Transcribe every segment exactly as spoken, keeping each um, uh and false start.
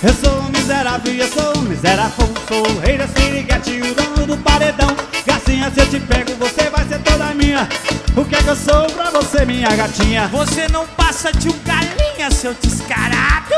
Eu sou miserável e eu sou miserável. Sou o rei da siriguete, o dono do paredão. Gacinha, se eu te pego, você vai ser toda minha. O que é que eu sou pra você, minha gatinha? Você não passa de um galinha, seu descarado.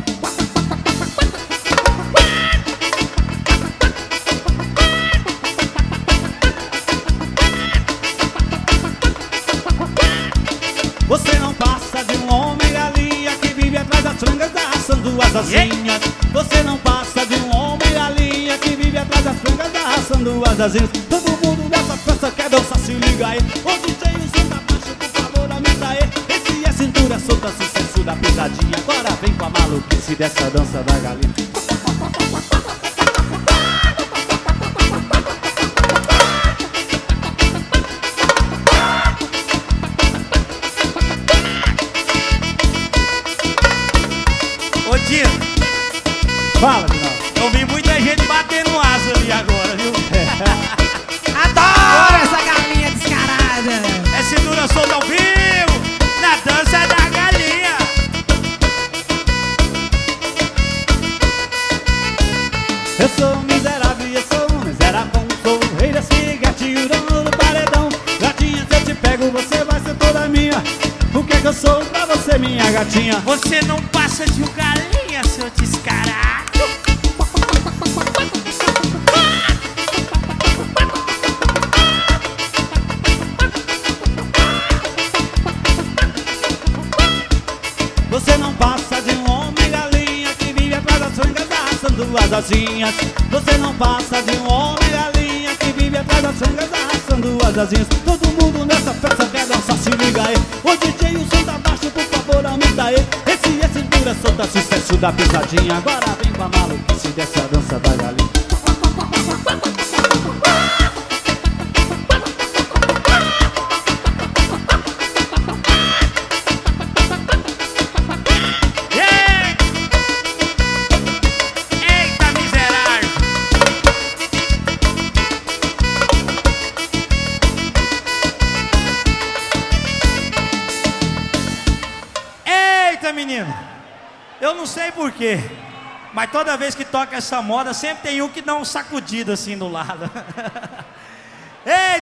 Você não passa de um homem galinha que vive atrás das frangas assando as asinhas. Você não passa de um homem galinha que vive atrás das frangas assando as asinhas. Todo mundo nessa festa quer dançar, se liga aí. Ô D J, o som tá baixo, por favor, aumenta aí. Esse é cintura solta, sucesso da pisadinha. Agora vem com a maluquice dessa dança da galinha. Ô Dino, Fala, Dinaldo. eu vi muita gente batendo asa ali agora, viu? Adoro essa galinha descarada. É cintura solta ao vivo, na dança da galinha. Eu sou miserável e eu sou miserável. Sou o rei da siriguete e o dono do paredão. Gatinha, se eu te pego, você vai ser toda minha. O que é que eu sou pra você, minha gatinha? Você não passa de um galinha, seu descarado. Você não passa de um homem galinha que vive atrás das frangas assando as asinhas. Você não passa de um homem galinha que vive atrás das frangas assando as asinhas. Todo mundo nessa festa quer dançar, se liga aí. Ô D J, o som tá baixo, por favor, aumenta aí. Esse é cintura solta, sucesso da pisadinha. Agora vem com a maluquice dessa dança da galinha. Eita, miserável. Eita, menino. Eu não sei porquê, mas toda vez que toca essa moda, sempre tem um que dá um sacudido assim do lado. Eita.